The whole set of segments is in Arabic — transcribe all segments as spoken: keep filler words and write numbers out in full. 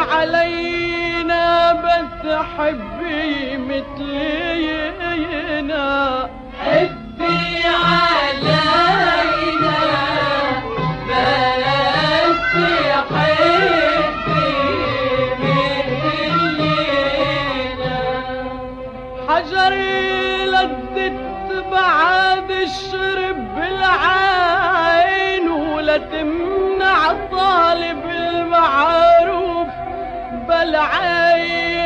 علينا بس حبي مثلينا حبي علينا بس حبي مثلينا حجري لذت بعد الشرب بالعين ولا تمنع طالب المعروف بالعين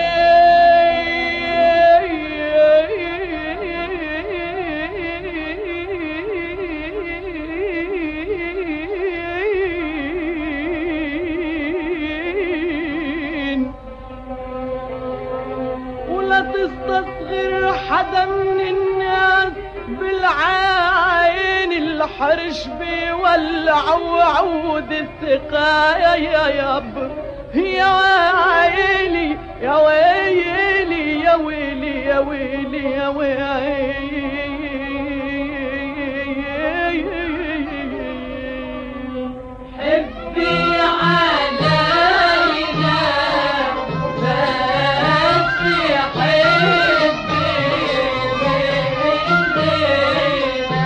ولا تستصغر حدا من الناس بالعين الحرش بيولع وعود السقايا يا ياب يا ويلي يا ويلي يا ويلي يا ويلي يا ويلي حبي علينا بس حبي مثلينا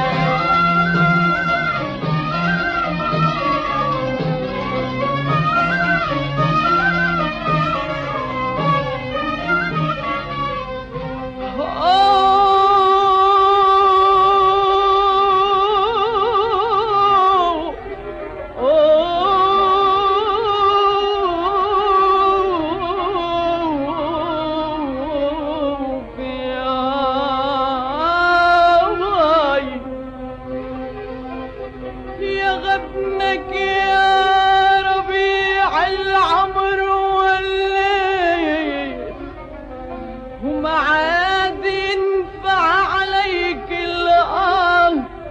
يا غبنك يا ربيع العمر والليل وما عاد ينفع عليك الآه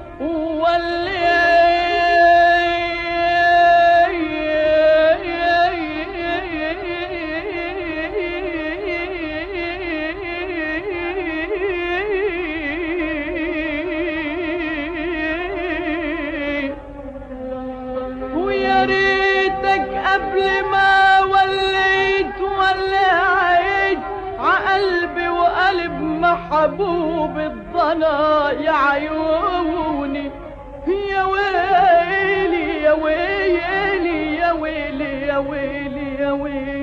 ويا ريتك قبل ما وليت وليت عقلبي وقلب محبوب الضنا يا عيوني يا ويلي يا ويلي يا ويلي يا ويلي يا ويلي